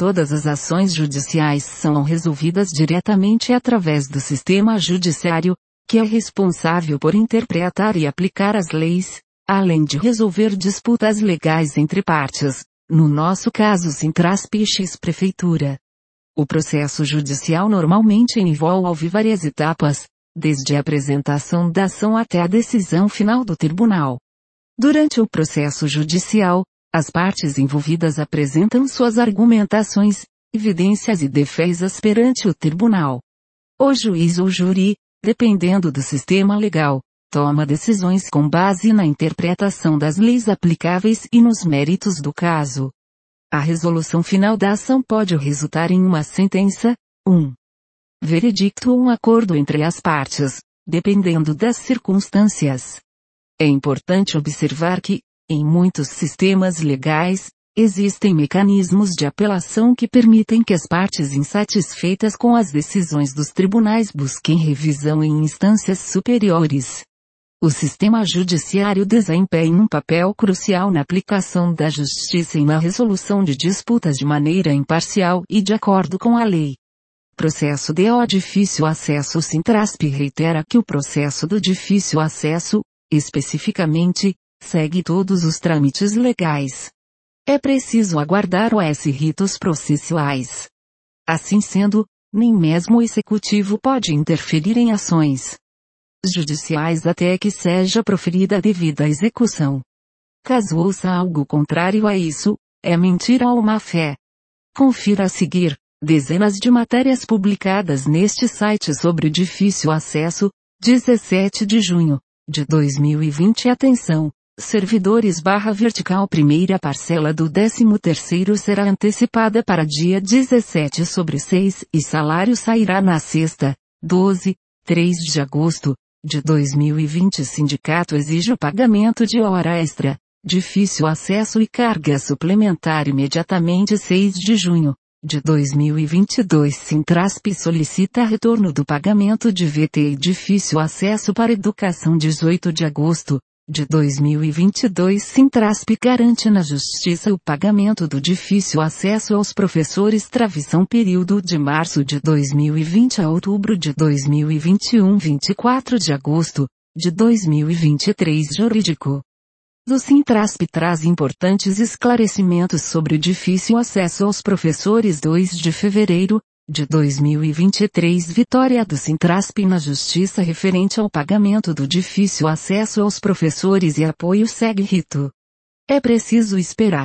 Todas as ações judiciais são resolvidas diretamente através do sistema judiciário, que é responsável por interpretar e aplicar as leis, além de resolver disputas legais entre partes, no nosso caso Sintrasp e X-Prefeitura. O processo judicial normalmente envolve várias etapas, desde a apresentação da ação até a decisão final do tribunal. Durante o processo judicial, as partes envolvidas apresentam suas argumentações, evidências e defesas perante o tribunal. O juiz ou júri, dependendo do sistema legal, toma decisões com base na interpretação das leis aplicáveis e nos méritos do caso. A resolução final da ação pode resultar em uma sentença, veredicto ou um acordo entre as partes, dependendo das circunstâncias. É importante observar que, em muitos sistemas legais, existem mecanismos de apelação que permitem que as partes insatisfeitas com as decisões dos tribunais busquem revisão em instâncias superiores. O sistema judiciário desempenha um papel crucial na aplicação da justiça e na resolução de disputas de maneira imparcial e de acordo com a lei. Processo de difícil acesso. O Sintrasp reitera que o processo do difícil acesso, especificamente, segue todos os trâmites legais. É preciso aguardar os ritos processuais. Assim sendo, nem mesmo o executivo pode interferir em ações judiciais até que seja proferida a devida execução. Caso ouça algo contrário a isso, é mentira ou má-fé. Confira a seguir dezenas de matérias publicadas neste site sobre o difícil acesso, 17 de junho de 2020. Atenção, servidores/vertical. Primeira parcela do 13º será antecipada para dia 17/6 e salário sairá na sexta, 3 de agosto de 2020. Sindicato exige o pagamento de hora extra, difícil acesso e carga suplementar imediatamente. 6 de junho de 2022. Sintrasp solicita retorno do pagamento de VT e difícil acesso para educação. 18 de agosto de 2022. Sintrasp garante na Justiça o pagamento do difícil acesso aos professores. Travição. Período de março de 2020 a outubro de 2021. 24 de agosto de 2023. Jurídico do Sintrasp traz importantes esclarecimentos sobre o difícil acesso aos professores. 2 de fevereiro de 2023. Vitória do Sintrasp na Justiça referente ao pagamento do difícil acesso aos professores e apoio. Segue rito. É preciso esperar.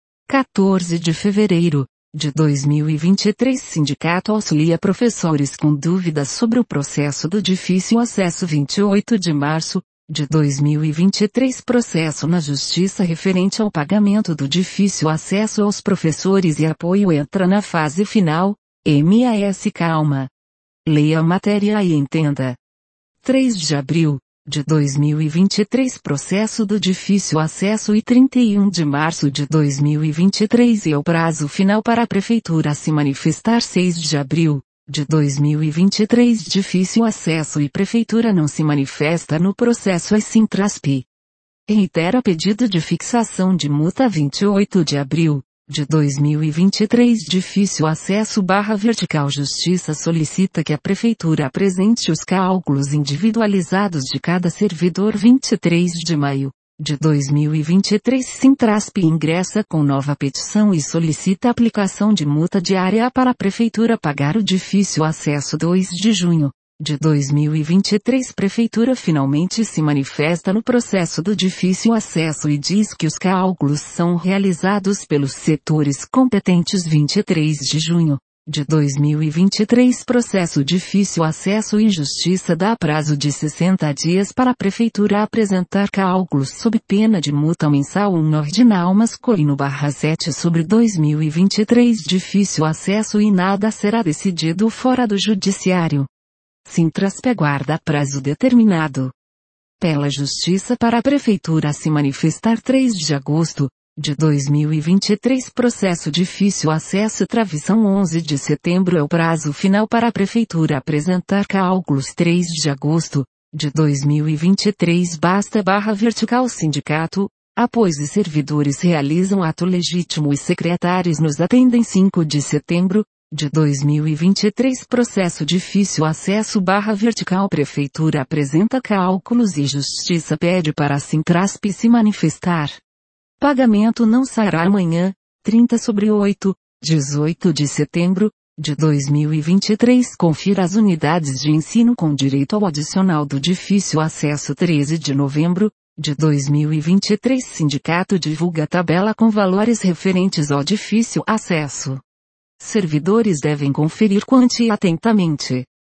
14 de fevereiro de 2023. Sindicato auxilia professores com dúvidas sobre o processo do difícil acesso. 28 de março de 2023. Processo na Justiça referente ao pagamento do difícil acesso aos professores e apoio entra na fase final. MAS. Calma. Leia a matéria e entenda. 3 de abril de 2023. Processo do difícil acesso. E 31 de março de 2023 é o prazo final para a Prefeitura se manifestar. 6 de abril de 2023. Difícil acesso e Prefeitura não se manifesta no processo. A Sintrasp reitera pedido de fixação de multa. 28 de abril de 2023. Difícil acesso/vertical. Justiça solicita que a Prefeitura apresente os cálculos individualizados de cada servidor. 23 de maio de 2023. Sintrasp ingressa com nova petição e solicita aplicação de multa diária para a Prefeitura pagar o difícil acesso. 2 de junho de 2023. Prefeitura finalmente se manifesta no processo do difícil acesso e diz que os cálculos são realizados pelos setores competentes. 23 de junho de 2023. Processo difícil acesso e Justiça dá prazo de 60 dias para a Prefeitura apresentar cálculos sob pena de multa mensal. Ordinal masculino/7 sobre 2023. Difícil acesso e nada será decidido fora do Judiciário. Sintrasp aguarda prazo determinado pela Justiça para a Prefeitura se manifestar. 3 de agosto de 2023. Processo difícil acesso. Travição. 11 de setembro é o prazo final para a Prefeitura apresentar cálculos. 3 de agosto de 2023. Basta/vertical. Sindicato Após os servidores realizam ato legítimo e secretários nos atendem. 5 de setembro de 2023. Processo difícil acesso /vertical. Prefeitura apresenta cálculos e Justiça pede para a Sintrasp se manifestar. Pagamento não sairá amanhã, 30/8, 18 de setembro de 2023. Confira as unidades de ensino com direito ao adicional do difícil acesso. 13 de novembro de 2023. Sindicato divulga tabela com valores referentes ao difícil acesso. Servidores devem conferir quantia atentamente.